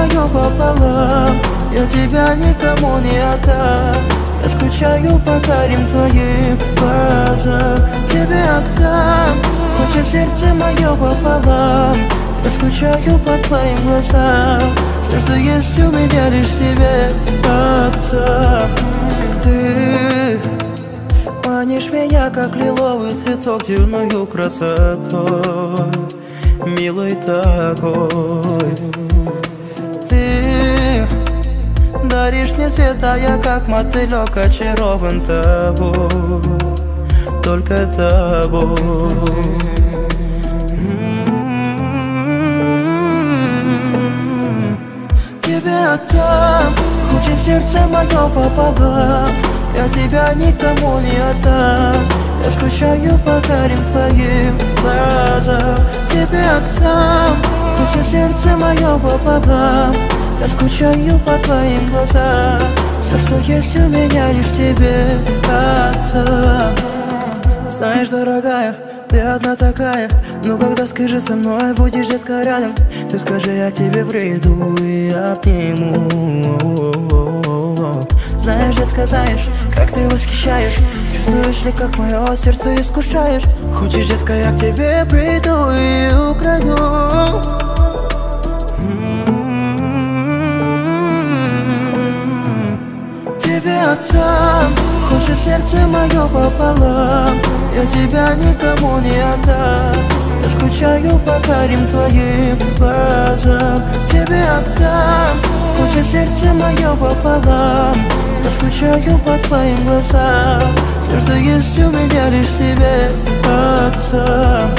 мое пополам. Я тебя никому не отдам. Я скучаю по карим твоим глазам. Тебе отдам, хочет сердце мое пополам. Я скучаю по твоим глазам. Все, что есть у меня, лишь тебе отдам. Ты манишь меня, как лиловый цветок, дивною красотой, милой такой. Ты даришь мне свет, а я как мотылек очарован тобой, только тобой. Тебе отдам, хочет сердце мое пополам. Я тебя никому не отдам. Я скучаю по карим твоим глазам. Тебе отдам, хочет сердце мое пополам. Я скучаю по твоим глазам. Все, что есть у меня, лишь тебе отдам. Знаешь, дорогая, ты одна такая. Ну когда скажи со мной, будешь детка рядом. Ты скажи, я тебе приду и обниму. Знаешь, детка, знаешь, как ты восхищаешь. Чувствуешь ли, как мое сердце искушаешь? Хочешь, детка, я к тебе приду и украду. Тебе отдам, хочет сердце мое пополам. Я тебя никому не отдам. Я скучаю по карим твоим глазам. Тебе отдам, хочет сердце мое пополам. Я скучаю по твоим глазам. Все, что есть у меня, лишь тебе отдам.